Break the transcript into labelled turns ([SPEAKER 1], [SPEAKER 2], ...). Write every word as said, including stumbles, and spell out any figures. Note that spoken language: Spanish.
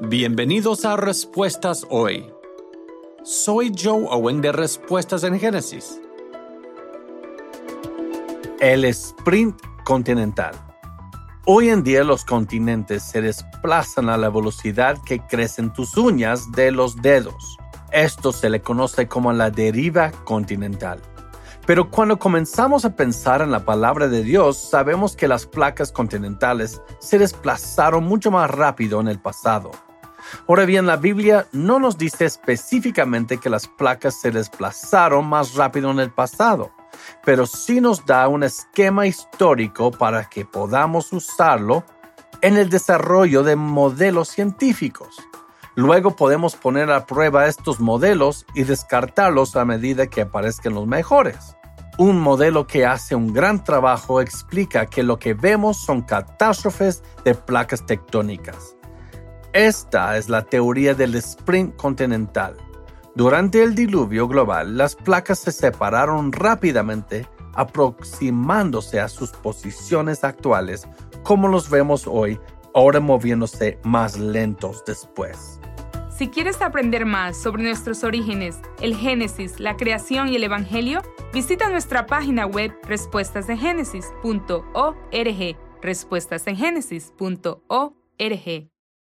[SPEAKER 1] Bienvenidos a Respuestas Hoy. Soy Joe Owen de Respuestas en Génesis. El sprint continental. Hoy en día los continentes se desplazan a la velocidad que crecen tus uñas de los dedos. Esto se le conoce como la deriva continental. Pero cuando comenzamos a pensar en la palabra de Dios, sabemos que las placas continentales se desplazaron mucho más rápido en el pasado. Ahora bien, la Biblia no nos dice específicamente que las placas se desplazaron más rápido en el pasado, pero sí nos da un esquema histórico para que podamos usarlo en el desarrollo de modelos científicos. Luego podemos poner a prueba estos modelos y descartarlos a medida que aparezcan los mejores. Un modelo que hace un gran trabajo explica que lo que vemos son catástrofes de placas tectónicas. Esta es la teoría del sprint continental. Durante el diluvio global, las placas se separaron rápidamente, aproximándose a sus posiciones actuales, como los vemos hoy, ahora moviéndose más lentos después.
[SPEAKER 2] Si quieres aprender más sobre nuestros orígenes, el Génesis, la creación y el Evangelio, visita nuestra página web respuestas en génesis punto org, respuestas en génesis punto org.